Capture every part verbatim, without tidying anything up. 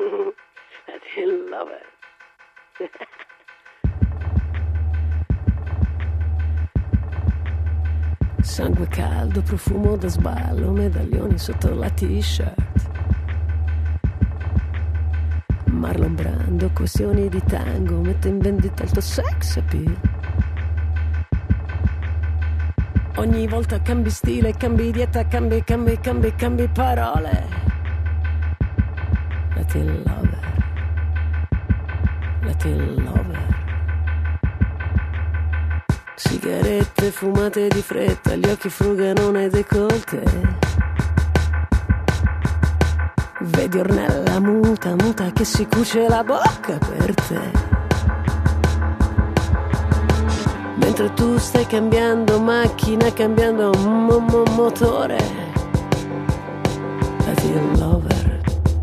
Latin lover. Sangue caldo, profumo da sballo, medaglioni sotto la t-shirt. Marlon Brando, questioni di tango, mette in vendita il tuo sex appeal. Ogni volta cambi stile, cambi dieta, cambi, cambi, cambi, cambi parole. Latin lover. Latin lover. Sigarette fumate di fretta, gli occhi frugano nei décolleté. Vedi Ornella muta, muta che si cuce la bocca per te. Mentre tu stai cambiando macchina, cambiando mo- mo- motore. Latin lover.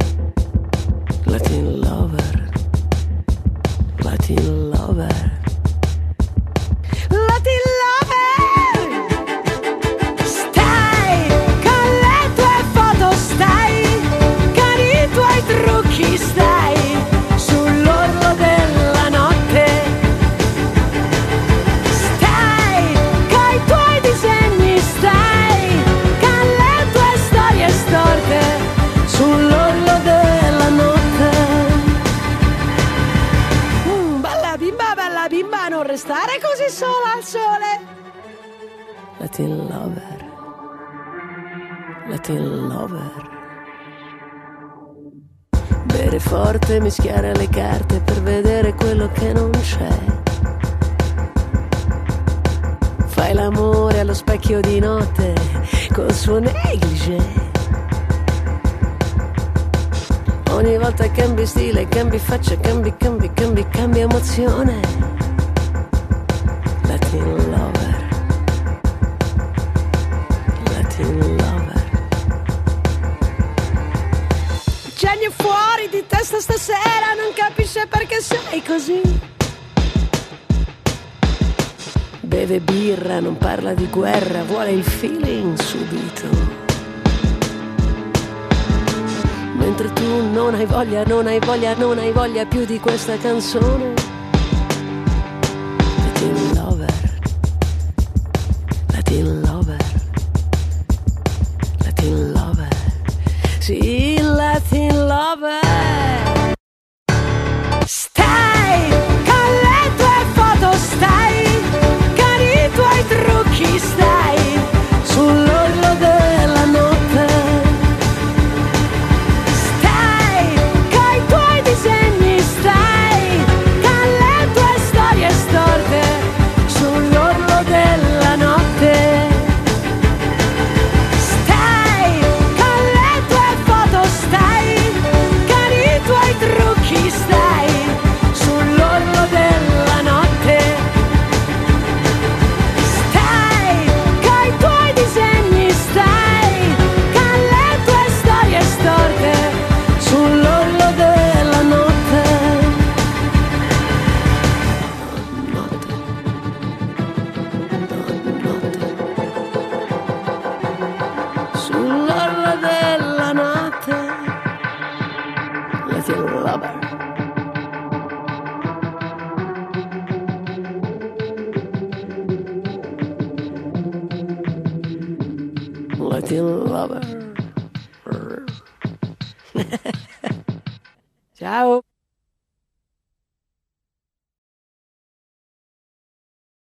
Latin lover. Latin lover. Latin lover. Stai con le tue foto, stai con i tuoi trucchi, stai sull'orlo della notte. Stai coi tuoi disegni, stai con le tue storie storte sull'orlo della notte. Mm, bella bimba, bella bimba, non restare così sola al sole. Latin lover. Latin lover. Bere forte, mischiare le carte per vedere quello che non c'è. Fai l'amore allo specchio di notte col suo negligé. Ogni volta cambi stile, cambi faccia, cambi, cambi, cambi, cambi emozione. Latin lover. Latin lover. Genio fuori di testa stasera, non capisce perché sei così. Beve birra, non parla di guerra, vuole il feeling subito. Mentre tu non hai voglia, non hai voglia, non hai voglia più di questa canzone. Latin lover. Latin lover. Latin lover. Sì, Latin lover. Stai con le tue foto, stai con i tuoi trucchi, stai sull'orlo della notte. Stai coi tuoi disegni, stai con le tue storie storte sull'orlo della notte. Stai con le tue foto, stai con i tuoi trucchi, stai sull'orlo della notte. Stai coi tuoi disegni, stai con le tue storie storte sull'orlo della notte. Notte. Notte. Sull'orlo della notte. Latin lover. Latin lover. Ciao.